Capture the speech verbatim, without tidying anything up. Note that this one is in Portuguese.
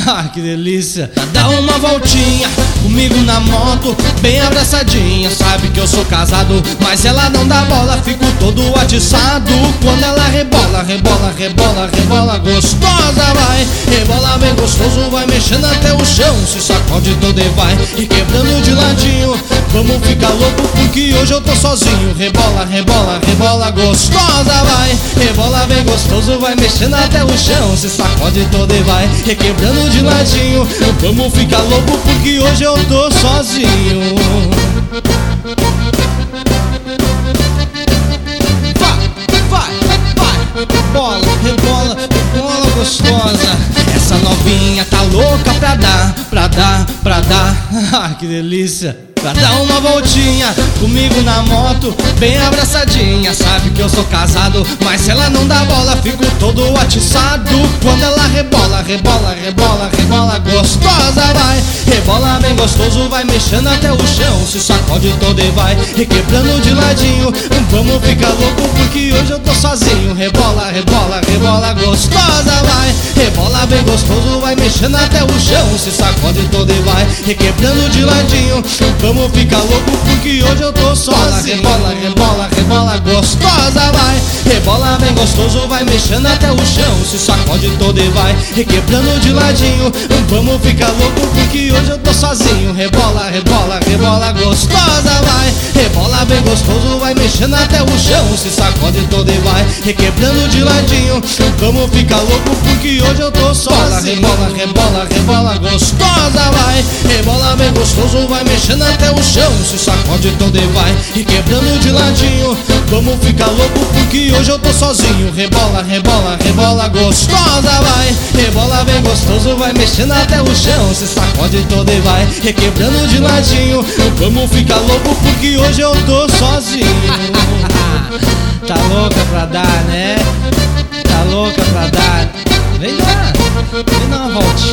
Ah, que delícia. Dá uma voltinha comigo na moto, bem abraçadinha. Sabe que eu sou casado, mas ela não dá bola, fico todo atiçado. Quando ela rebola, rebola, rebola, rebola gostosa, vai. Rebola bem gostoso, vai mexendo até o chão, se sacode todo e vai, e quebrando de ladinho. Vamos ficar louco porque hoje eu tô sozinho. Rebola, rebola, rebola gostosa, vai. Rebola bem gostoso, vai mexendo até o chão, se sacode todo e vai, e quebrando de ladinho. Vamos ficar louco porque hoje eu tô sozinho. Vai, vai, vai. Rebola, rebola, rebola gostosa. Essa novinha tá louca pra dar, pra dar, pra dar. Ah, que delícia. Pra dar uma voltinha comigo na moto, bem abraçadinha. Sabe que eu sou casado, mas ela não dá bola, fico todo atiçado. Quando ela rebola, rebola, rebola, rebola gostosa, vai. Rebola bem gostoso, vai mexendo até o chão, se sacode todo e vai, e quebrando de ladinho. Vamos ficar louco porque hoje eu tô sozinho. Rebola, rebola, rebola gostosa, vai. Rebola bem gostoso, vai mexendo até o chão, se sacode todo e vai, e quebrando de ladinho. Vamos ficar louco porque hoje eu tô sozinho. Rebola, rebola, rebola gostosa, vai. Rebola bem gostoso, vai mexendo até o chão, se sacode todo e vai, e quebrando de ladinho. Vamos ficar louco porque hoje eu tô sozinho. Rebola, rebola, rebola gostosa, vai. Rebola bem gostoso, vai mexendo até o chão, se sacode todo e vai, e quebrando de ladinho. Vamos ficar louco porque hoje eu tô sozinho. Rebola, rebola, rebola gostosa, vai. Rebola bem gostoso, vai mexendo até o chão, se sacode todo e vai, e quebrando de ladinho. Vamos ficar louco porque hoje eu tô sozinho. Rebola, rebola, rebola gostosa, vai. Rebola bem gostoso, vai mexendo até o chão, se sacode todo e vai, e quebrando de ladinho. Vamos ficar louco porque hoje eu tô sozinho. Tá louca pra dar, né? Tá louca pra dar. Vem lá, vem dar uma voltinha.